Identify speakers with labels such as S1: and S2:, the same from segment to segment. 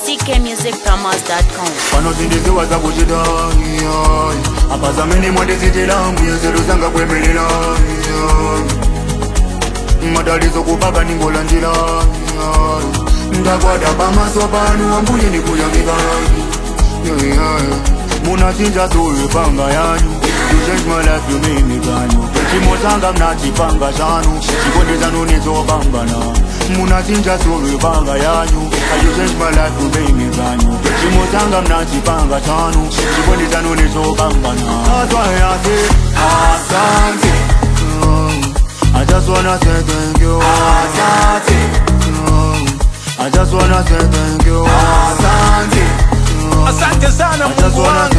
S1: ckmusicpromos.com.
S2: Panozindiziwa za kuchidai apazamini mwandizitila mbuyezeru zanga kwemelela madalizo kupaka ningola njila ndakwada pamaso panu wambuye nikuyamika munachinja soyo panga yanyu. You change my life, you made me brand new. Chimotanga mnachipanga chanu chikondeza nonezobambana. Munachinja soyo panga yanyu. You change my life, you made me brand new. Chimotanga mnachipanga chanu chikondeza nonezobambana. That's why I say asante. I just wanna say thank you. Asante. I just wanna say thank you. Asante.
S3: Asante sana Mungu wangu.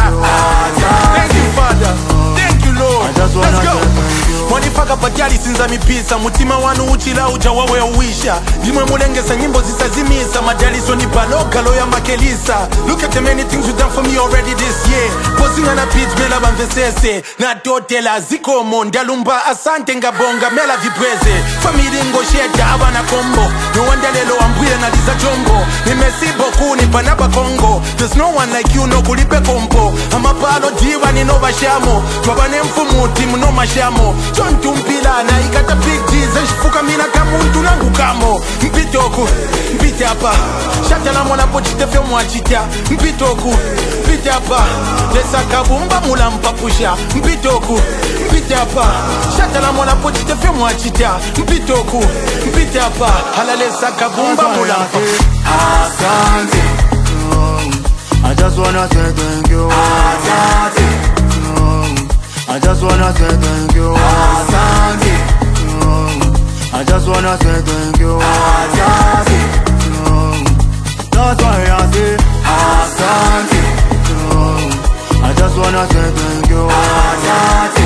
S3: Thank you Father. Thank you Lord. Let's go. Mwanifaka patyali sinza mipisa mutima wanu uchila uja wawe uwisha. Dimwe mulengesa nyimbo zisazimisa madaliso ni baloga loya makelisa. Look at the many things you done for me already this year. Posing on a pitch mela bamvesese na totela ziko mondalumba asante ngabonga mela vipweze. Family ngosheta abana kombo no wonder lelo ambwile na liza jombo. Nimesibo kuni panaba Kongo. There's no one like you no kulipe kompo. Amapalo diva ni no bashamo. Twabane mfumu timu no mashamo. John tumpila na ikata big Jesus. Fuka mina kamuntu nangu kamo. Mpitoku, mpite hapa. Shata la mwana pochite fyo mwachita. Mpitoku, mpite hapa. Lesa kabumba mula mpapusha. Mpitoku, mpite hapa. Shata la mwana pochite fyo mwachita. Mpitoku, mpite hapa. Hala lesa kabumba mula mpapusha.
S2: Asante. I just wanna say thank you. Asante. I just wanna say thank you. Asante. I just wanna say thank you. Asante. That's why I say asante. I just wanna say thank you. Asante.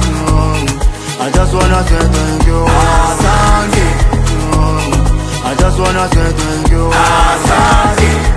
S2: I just wanna say thank you. Asante. I just wanna say thank you. Asante.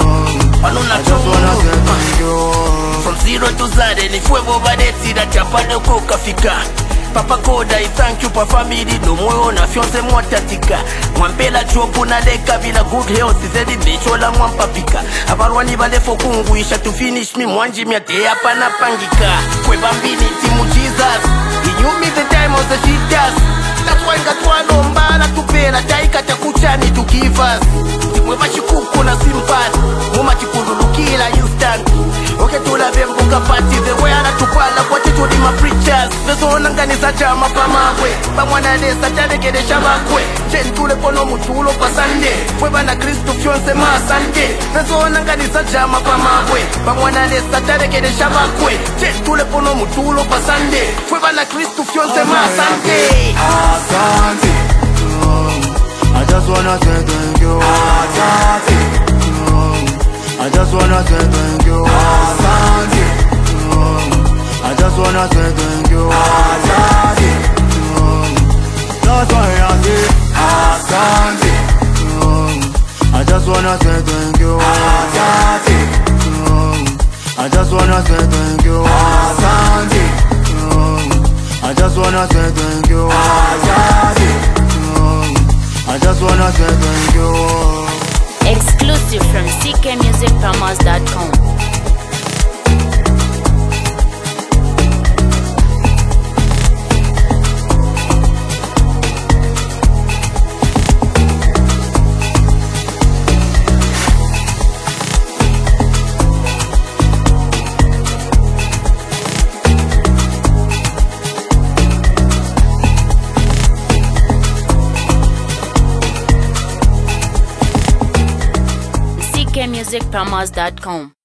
S4: I just wanna say thank you. From zero to zade ni fuego badeti da chapade koka fika. Papa Koda, I thank you for family. No moyo na fiance mwatatika. Mwampela chopu na deka bila good health. Zedi bechola mwampapika. Abarwani bale fokunguisha to finish me mwanji miate hapa na pangika. Kwe bambini timu Jesus. He knew me the time of the cheaters. That's why ngatwa lombala tupela. Taika takuchani to give us. Mwe bashikuku na sympathy. Muma chikundulukila instant. Okay tula vembuka party. The way anatupala kwa titu di ma preachers. Veso nanganisa chama pa mawe. Bamwana desa tadekede shabakwe. Chentule pono mutulo pa sande. Kweba na Kristo fionse ma sande. Veso nanganisa chama pa mawe. Bamwana desa tadekede shabakwe. Chentule pono mutulo pa sande. Kweba na Kristo fionse ma sande.
S2: Asante. I just wanna say thank you. Asante. I just wanna say thank you. Asante. I just wanna say thank you. Asante. That's why I say asante. I just wanna say thank you. Asante. I just wanna say thank you. Asante. I just wanna say thank you. Asante. I just wanna say thank you.
S1: Exclusive from ckmusicpromos.com. ckmusicpromos.com.